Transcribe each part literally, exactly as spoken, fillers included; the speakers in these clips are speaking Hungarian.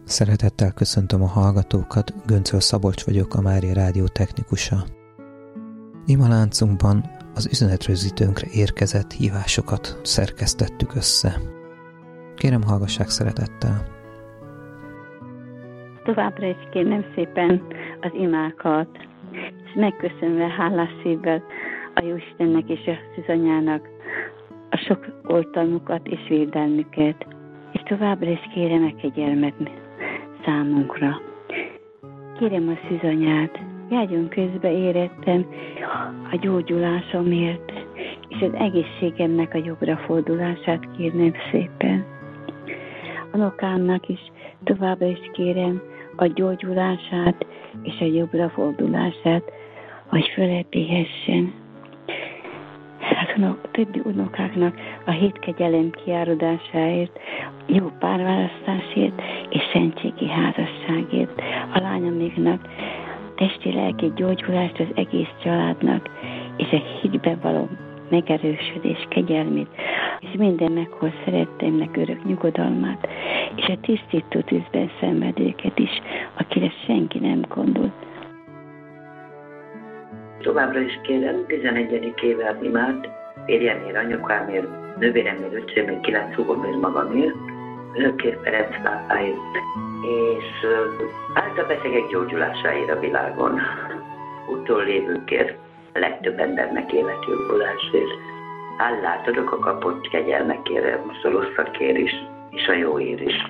Szeretettel köszöntöm a hallgatókat, Göncöl Szabolcs vagyok, a Mária Rádió technikusa. Imaláncunkban az üzenetrögzítőnkre érkezett hívásokat szerkesztettük össze. Kérem, hallgassák szeretettel! Továbbra is kérem szépen az imákat, és megköszönve hálás szívvel a Jóistennek és a Szűzanyának a sok oltalmukat és védelmüket, és továbbra is kérem a kegyelmet számunkra. Kérem a Szűzanyát, járjon közbe érettem a gyógyulásomért, és az egészségemnek a jobbra fordulását kérnem szépen. Unokámnak is továbbra is kérem a gyógyulását és a jobbra fordulását, hogy fölepéhessen. A többi unokáknak a hét kegyelem kiáradásáért, jó párválasztásért és szentségi házasságért. A lányoméknak testi-lelki gyógyulást az egész családnak, és a hitben való megerősödés kegyelmét, és minden meghoz szeretteimnek örök nyugodalmát, és a tisztító tűzben szenvedőket is, akire senki nem gondol. Továbbra is kérem, tizenegyedik éve az imát, férjemért, anyukámért, nővéremért, öcsémért, kilenc húgomért, magamért, önökért, Ferenc pápáért, és által betegek gyógyulásáért a világon, utollévőkért, legtöbb embernek életjobbulásért. Hálát adok a kapott kegyelmekért, most a rosszakért is, és a jóért is.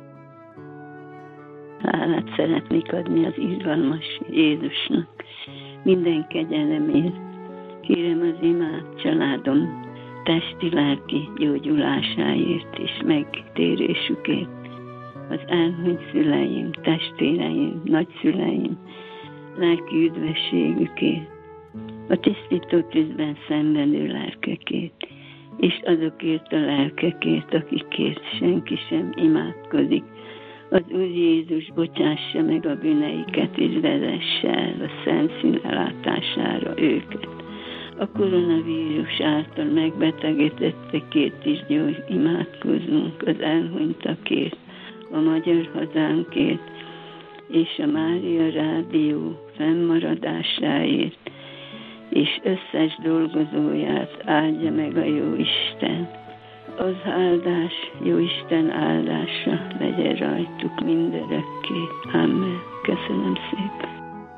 Hálát szeretnék adni az izgalmas Jézusnak minden kegyelemért. Kérem az imát családom testi-lelki gyógyulásáért és megtérésükért. Az elhunyt szüleim, testvéreim, nagyszüleim lelki üdvösségükért. A tisztító tűzben szenvedő lelkekért, és azokért a lelkekért, akikért senki sem imádkozik. Az Úr Jézus bocsássa meg a bűneiket, és vezesse el a szent szín ellátására őket. A koronavírus által megbetegedettekért is gyors imádkozunk, az elhunytakért, a magyar hazánkért, és a Mária Rádió fennmaradásáért, és összes dolgozóját áldja meg a Jóisten. Az áldás, Jóisten áldása legyen rajtuk mindörökké. Amen. Köszönöm szépen.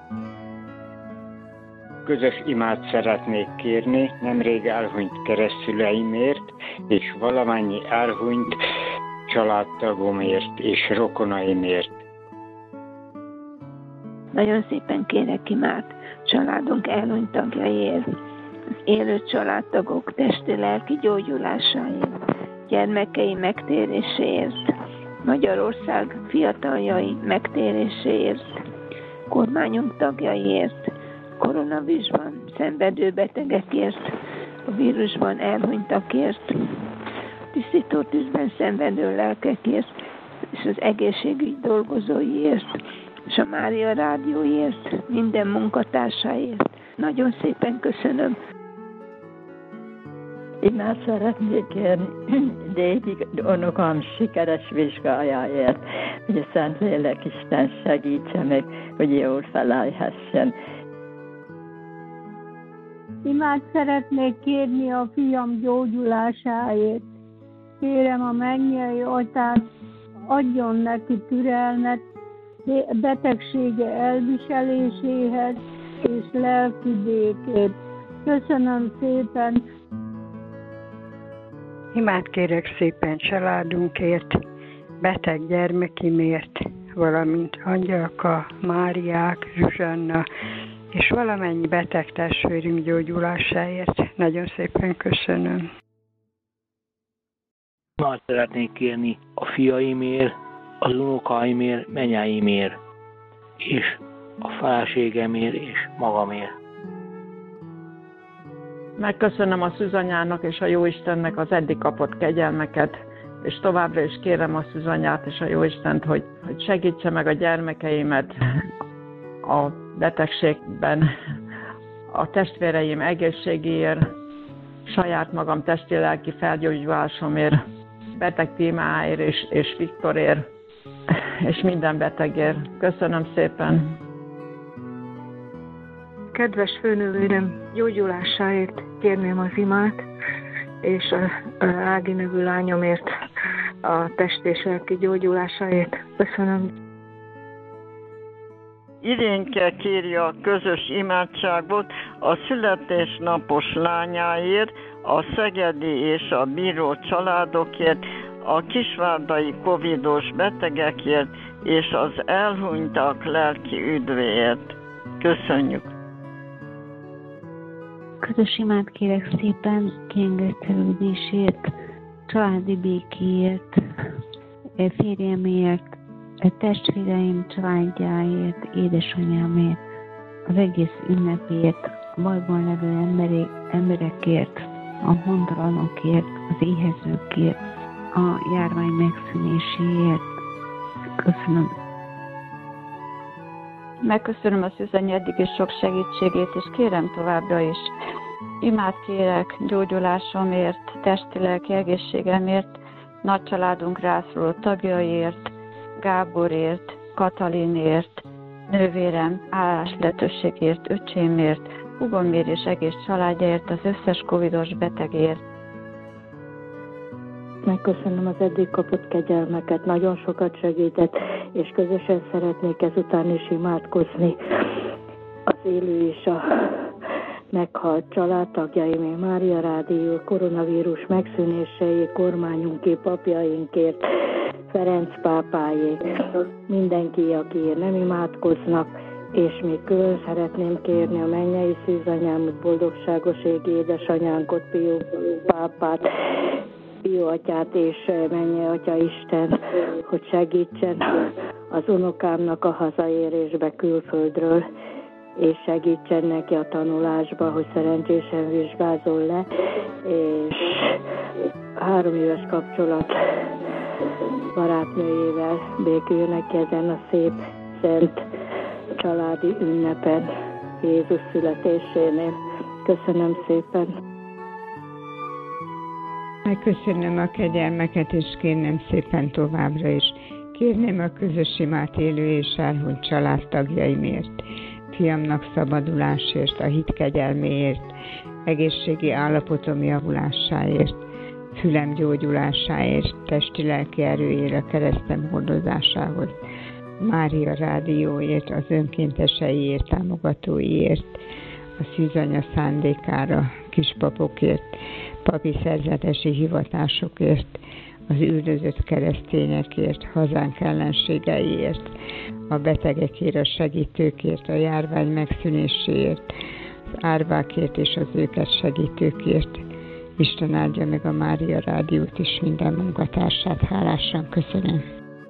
Közös imát szeretnék kérni nemrég elhunyt keresztszüleimért, és valamennyi elhunyt családtagomért és rokonaimért. Nagyon szépen kérek imát családunk elhunyt tagjaiért, az élő családtagok testi-lelki gyógyulásáért, gyermekei megtéréséért, Magyarország fiataljai megtéréséért, kormányunk tagjaiért, koronavírusban szenvedő betegekért, a vírusban elhunytakért, tisztító tűzben szenvedő lelkekért, és az egészségügy dolgozóiért, és a Mária Rádióért, minden munkatársáért. Nagyon szépen köszönöm. Imát szeretnék kérni Dédi unokám sikeres vizsgájáért, hogy a Szentlélek Isten segítse meg, hogy jól felelhessen. Imát szeretnék kérni a fiam gyógyulásáért. Kérem a mennyei Atyát, adjon neki türelmet, betegsége elviseléséhez és lelki békét. Köszönöm szépen! Imát kérek szépen családunkért, beteg gyermekimért, valamint Angyalka, Máriák, Zsuzsanna, és valamennyi beteg testvérünk gyógyulásáért. Nagyon szépen köszönöm. Imát szeretnék kérni a fiaimért, az unokáimért, menyáimért, és a feleségemért és magamért. Megköszönöm a Szűzanyának és a Jóistennek az eddig kapott kegyelmeket, és továbbra is kérem a Szűzanyát és a Jóistent, hogy, hogy segítse meg a gyermekeimet a betegségben, a testvéreim egészségéért, saját magam testi-lelki felgyógyulásomért, beteg témáért és, és Viktorért, és minden betegért. Köszönöm szépen! Kedves főnővérem gyógyulásáért kérném az imát, és a, a Ági nevű lányomért a test és lelki gyógyulásáért. Köszönöm. Irénke kéri a közös imádságot a születésnapos lányáért, a szegedi és a bíró családokért, a kisvárdai covidos betegekért és az elhunytak lelki üdvéért. Köszönjük! Közös imát kérek szépen kiengesztelődésért, családi békéért, férjemért, testvéreim családjáért, édesanyámért, az egész ünnepért, a bajban levő emberek, emberekért, a hontalanokért, az éhezőkért, a járvány megszűnéséért. Köszönöm. Megköszönöm a Szűzanya eddig is sok segítségét, és kérem továbbra is. Imát kérek gyógyulásomért, testi-lelki egészségemért, nagy családunk rászoruló tagjaiért, Gáborért, Katalinért, nővérem álláslehetőségért, öcsémért, húgomért és egész családjáért, az összes covidos betegért. Megköszönöm az eddig kapott kegyelmeket, nagyon sokat segített, és közösen szeretnék ezután is imádkozni az élő és a meghalt családtagjaimé, Mária Rádió, koronavírus megszűnéséért, kormányunké, papjainkért, Ferenc pápájék, mindenki, akiért nem imádkoznak, és még külön szeretném kérni a mennyei szűzanyámot, boldogságos égi édesanyánkot, Pió pápát, Pió atyát és mennyei atya Isten, hogy segítsen az unokámnak a hazaérésbe külföldről, és segítsen neki a tanulásba, hogy szerencsésen vizsgázzon le, és három éves kapcsolat barátnőjével béküljön neki ezen a szép, szent családi ünnepen Jézus születésénél. Köszönöm szépen! Megköszönöm a kegyelmeket, és kérnem szépen továbbra is. Kérném a közös imát élő és elhunyt családtagjaimért, fiamnak szabadulásért, a hit kegyelméért, egészségi állapotom javulásáért, fülem gyógyulásáért, testi-lelki erőért, a keresztem hordozásához, Mária Rádióért, az önkénteseiért, támogatóiért, a Szűzanya szándékára, kispapokért, papi szerzetesi hivatásokért, az üldözött keresztényekért, hazánk ellenségeiért, a betegekért, a segítőkért, a járvány megszűnéséért, az árvákért és az őket segítőkért. Isten áldja meg a Mária Rádiót és minden munkatársát, hálásan köszönöm.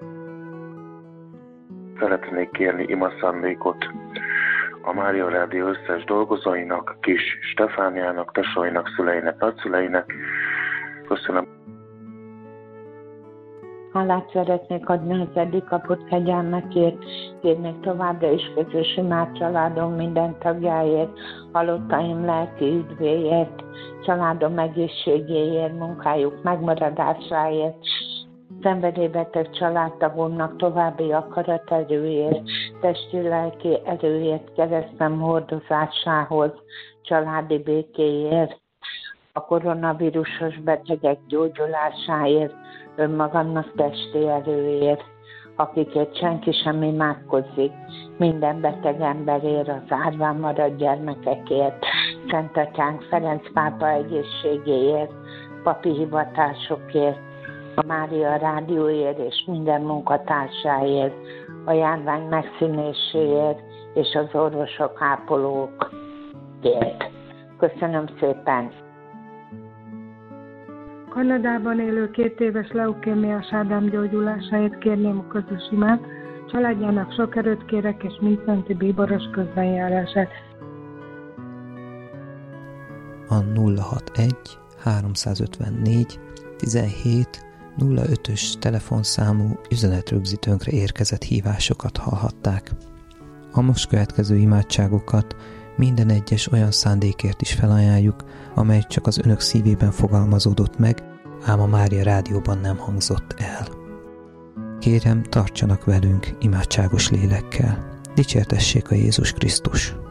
Szeretnék kérni ima szándékot a Mária Rádió összes dolgozóinak, kis Stefániának, tesóinak, szüleinek, nagyszüleinek. Köszönöm. Hálát szeretnék adni az eddig kapott kegyelmekért, kérnék továbbra is közös imát családom minden tagjáért, halottaim lelki üdvéért, családom egészségéért, munkájuk megmaradásáért, szenvedélybeteg családtagomnak további akaraterőért, testi-lelki erőért, keresztem hordozásához, családi békéért, a koronavírusos betegek gyógyulásáért, önmagamnak testi erőért, akikért senki sem imádkozik, minden beteg emberért, az árván maradt gyermekekért, Szent Atyánk Ferenc pápa egészségéért, papi hivatásokért, a Mária Rádióért és minden munkatársáért, a járvány megszűnéséért és az orvosok, ápolókért. Köszönöm szépen! Kanadában élő két éves leukémiás Ádám gyógyulásáért kérném a közös imát, családjának sok erőt kérek, és mindszenti bíboros közbenjárását. A nulla hatvanegy háromszázötvennégy tizenhét nulla ötös telefonszámú üzenetrögzítőnkre érkezett hívásokat hallhatták. A most következő imádságokat minden egyes olyan szándékért is felajánljuk, amely csak az önök szívében fogalmazódott meg, ám a Mária Rádióban nem hangzott el. Kérem, tartsanak velünk imádságos lélekkel. Dicsértessék a Jézus Krisztus!